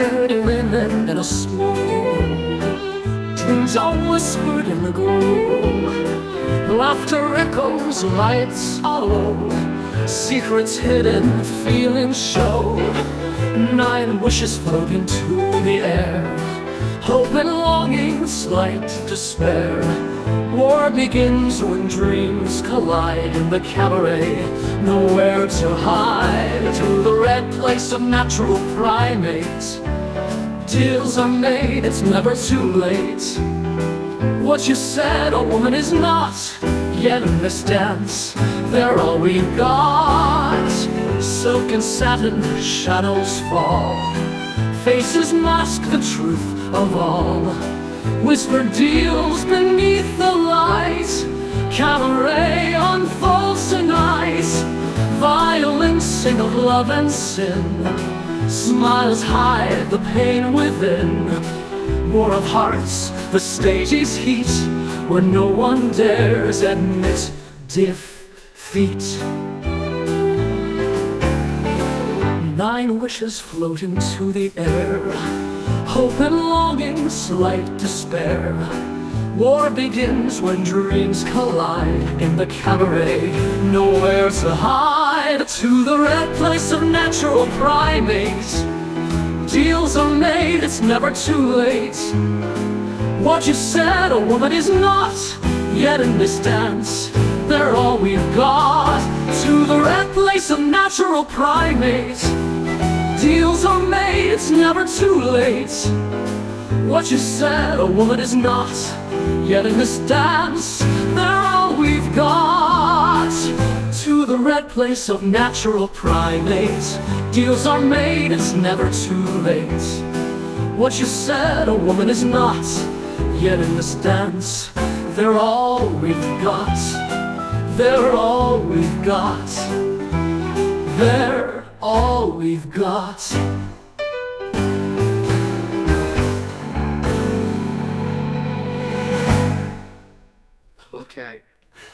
dirty linen and a smooth. Dreams are whispered in the gloom. Laughter echoes, lights are low. Secrets hidden, feelings show. 9 wishes float into the air. Hope and longing, slight despair. War begins when dreams collide. In the cabaret, nowhere to hide. To the red place of natural primates, deals are made, it's never too late. What you said, a woman is not. Yet in this dance, they're all we've got. Silk and satin, shadows fall. Faces mask the truth of all. Whispered deals beneath the light. Cabaret unfolds tonight. Violins sing of love and sin. Smiles hide the pain within. War of hearts, the stage is heat, where no one dares admit defeat. 9 wishes float into the air. Hope and longing, slight despair. War begins when dreams collide. In the cabaret, nowhere to hide. To the red place of natural primates, deals are made, it's never too late. What you said, a woman is not. Yet in this dance, they're all we've got. To the red place of natural primates, deals are made, it's never too late. What you said, a woman is not. Yet in this dance, they're all we've got. To the red place of natural primates, deals are made, it's never too late. What you said, a woman is not. Yet in this dance, they're all we've got. They're all we've got. They're all we've got. Okay.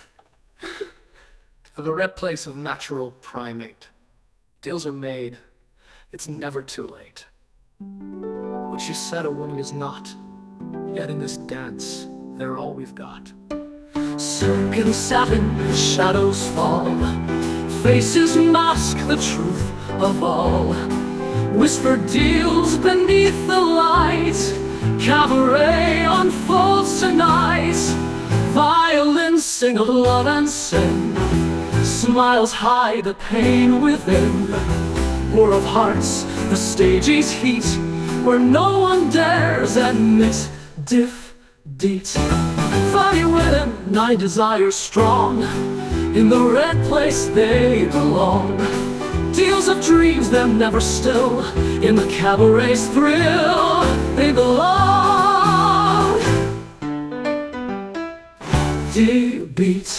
For the red place of natural primate, deals are made, it's never too late. What you said, a woman is not. Yet in this dance, they're all we've got. Silk and satin, shadows fall. Faces mask the truth of all. Whispered deals beneath the light. Cabaret unfolds tonight. Violins sing of love and sin. Smiles hide the pain within. War of hearts, the stage is heat, where no one dares admit defeat. Fighting within, 9 desires strong. In the red place they belong. Deals of dreams, they're never still. In the cabaret's thrill, they belong. Beat.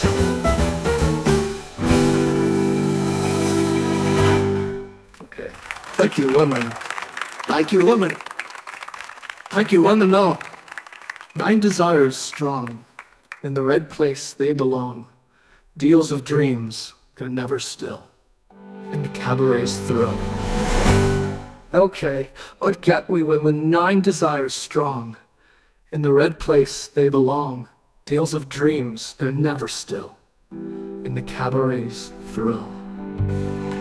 Okay. Thank you, women. Thank you, women. Thank you, women. No. 9 desires strong. In the red place they belong. Deals of dreams, they're never still. In the cabaret's thrill. Okay, what get we women? 9 desires strong. In the red place they belong. Deals of dreams, they're never still. In the cabaret's thrill.